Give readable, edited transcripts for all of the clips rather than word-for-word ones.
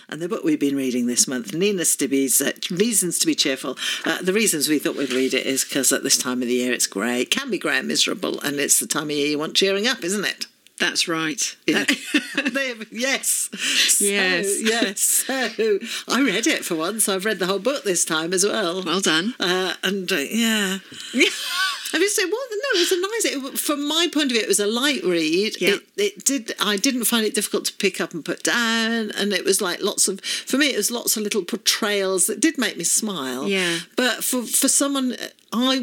And the book we've been reading this month, Nina Stibbe's Reasons to be Cheerful. The reasons we thought we'd read it is because at this time of the year it's grey. It can be grey and miserable, and it's the time of year you want cheering up, isn't it? That's right. Yeah. Yes. Yes. So I read it for once. I've read the whole book this time as well. Well done. Yeah. I mean, so what? No, it was a nice. From my point of view, it was a light read. Yeah. I didn't find it difficult to pick up and put down, and it was like for me, it was lots of little portrayals that did make me smile. Yeah. But for someone, I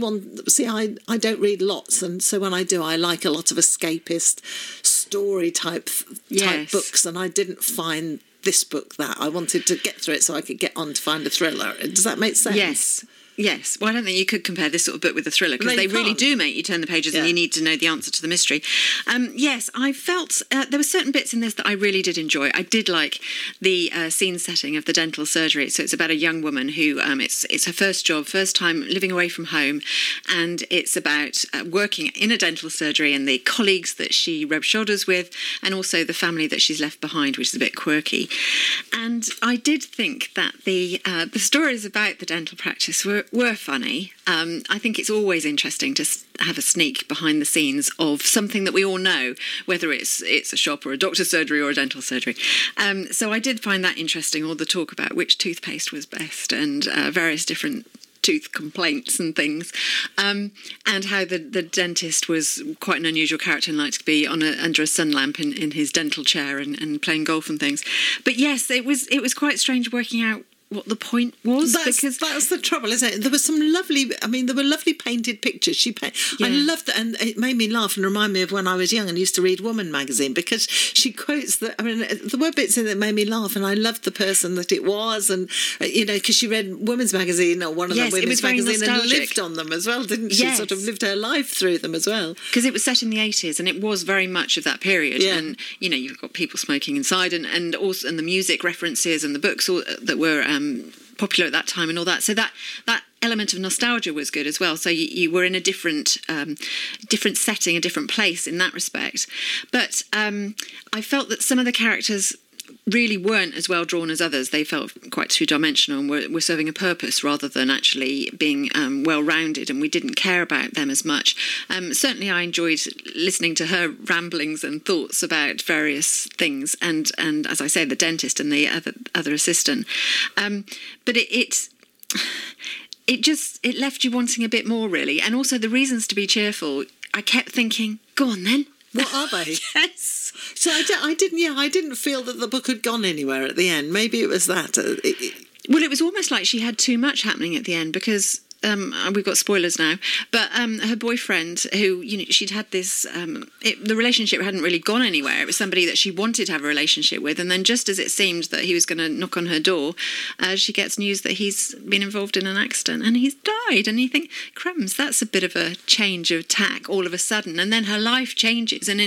don't read lots, and so when I do, I like a lot of escapist story type books, and I didn't find this book that. I wanted to get through it so I could get on to find a thriller. Does that make sense? Yes. Well, I don't think you could compare this sort of book with a thriller, because they really do make you turn the pages and you need to know the answer to the mystery. Yes, I felt there were certain bits in this that I really did enjoy. I did like the scene setting of the dental surgery. So it's about a young woman who it's her first job, first time living away from home, and it's about working in a dental surgery and the colleagues that she rubs shoulders with, and also the family that she's left behind, which is a bit quirky. And I did think that the stories about the dental practice were funny. I think it's always interesting to have a sneak behind the scenes of something that we all know, whether it's a shop or a doctor's surgery or a dental surgery. So I did find that interesting, all the talk about which toothpaste was best and various different tooth complaints and things, and how the dentist was quite an unusual character and liked to be under a sun lamp in his dental chair and playing golf and things. But yes, it was quite strange working out what the point was. That's the trouble, isn't it? There were some lovely, there were lovely painted pictures. I loved that, and it made me laugh and remind me of when I was young and used to read Woman magazine, because she quotes there were bits in it that made me laugh, and I loved the person that it was, and because she read Woman's magazine or one of the Women's magazine and lived on them as well, didn't she? Yes. Sort of lived her life through them as well. Because it was set in the 80s, and it was very much of that period. Yeah. And you've got people smoking inside, and also the music references and the books that were popular at that time and all that. So that element of nostalgia was good as well. So you were in a different setting, a different place in that respect. But I felt that some of the characters really weren't as well drawn as others. They felt quite two-dimensional and were serving a purpose rather than actually being well-rounded, and we didn't care about them as much. Certainly I enjoyed listening to her ramblings and thoughts about various things, and as I say, the dentist and the other assistant. But it left you wanting a bit more, really. And also the reasons to be cheerful, I kept thinking, go on then. What are they? Yes. So I didn't feel that the book had gone anywhere at the end. Maybe it was that. Well, it was almost like she had too much happening at the end, because we've got spoilers now, but her boyfriend, who she'd had this, the relationship hadn't really gone anywhere. It was somebody that she wanted to have a relationship with, and then just as it seemed that he was going to knock on her door, she gets news that he's been involved in an accident and he's died. And you think, crumbs, that's a bit of a change of tack all of a sudden. And then her life changes, and in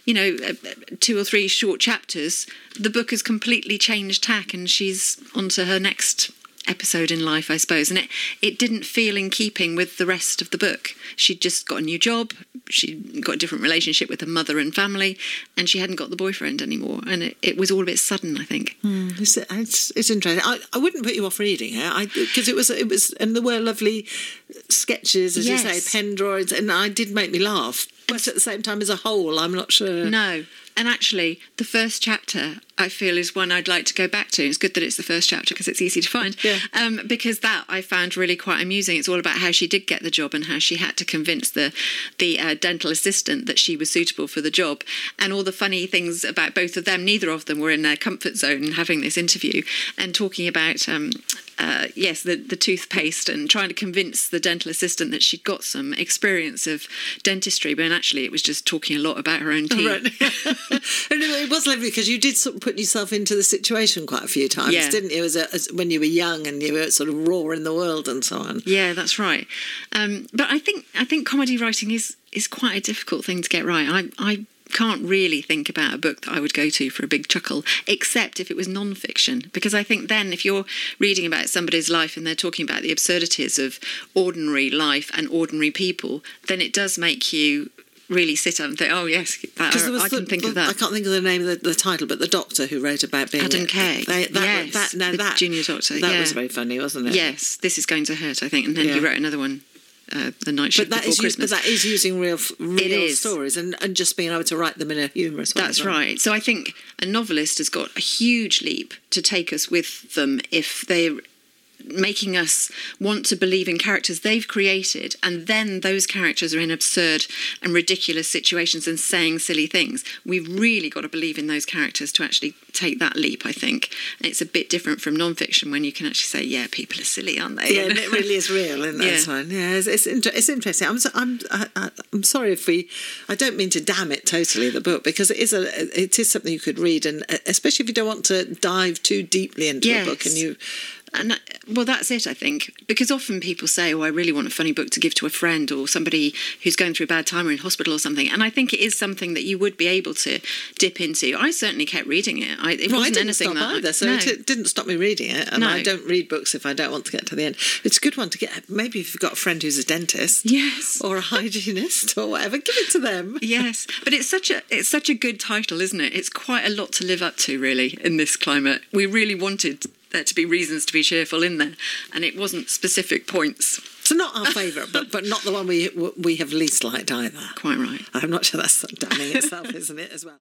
2 or 3 short chapters, the book has completely changed tack, and she's on to her next episode in life, I suppose. And it didn't feel in keeping with the rest of the book. She'd just got a new job, she'd got a different relationship with her mother and family, and she hadn't got the boyfriend anymore, and it was all a bit sudden, I think. It's interesting. I wouldn't put you off reading it, because it was and there were lovely sketches, as you say, pen drawings, and it did make me laugh, but at the same time, as a whole, I'm not sure. No. And actually, the first chapter, I feel, is one I'd like to go back to. It's good that it's the first chapter because it's easy to find. Yeah. Because that I found really quite amusing. It's all about how she did get the job and how she had to convince the dental assistant that she was suitable for the job, and all the funny things about both of them. Neither of them were in their comfort zone having this interview and talking about the toothpaste, and trying to convince the dental assistant that she'd got some experience of dentistry, but actually it was just talking a lot about her own teeth. Right. And it was lovely because you did sort of put yourself into the situation quite a few times, didn't you? As when you were young and you were sort of raw in the world and so on. Yeah, that's right. But I think comedy writing is quite a difficult thing to get right. I can't really think about a book that I would go to for a big chuckle, except if it was non-fiction, because I think then if you're reading about somebody's life and they're talking about the absurdities of ordinary life and ordinary people, then it does make you really sit up and think, oh yes, I can think of that. I can't think of the name of the title, but the doctor who wrote about being Adam Kay. That junior doctor. That was very funny, wasn't it? Yes, This Is Going to Hurt, I think, and then he wrote another one. The Night Shift Before Christmas. But that is using real stories and just being able to write them in a humorous way. That's right. So I think a novelist has got a huge leap to take us with them if they're making us want to believe in characters they've created, and then those characters are in absurd and ridiculous situations and saying silly things. We've really got to believe in those characters to actually take that leap, I think. And it's a bit different from non-fiction when you can actually say, yeah, people are silly, aren't they? Yeah, and it really is real, isn't it? That's fine. Yeah, it's interesting. I'm sorry if I don't mean to damn it totally, the book, because it is something you could read, and especially if you don't want to dive too deeply into a book and well, that's it, I think, because often people say, oh, I really want a funny book to give to a friend or somebody who's going through a bad time or in hospital or something. And I think it is something that you would be able to dip into. I certainly kept reading it. It wasn't anything that either, so it didn't stop me reading it. And I don't read books if I don't want to get to the end. It's a good one to get. Maybe if you've got a friend who's a dentist, or a hygienist or whatever, give it to them. Yes, but it's such a good title, isn't it? It's quite a lot to live up to, really, in this climate. We really wanted there to be reasons to be cheerful in there, and it wasn't specific points. So not our favourite, but not the one we have least liked either. Quite right. I'm not sure that's damning itself, isn't it, as well?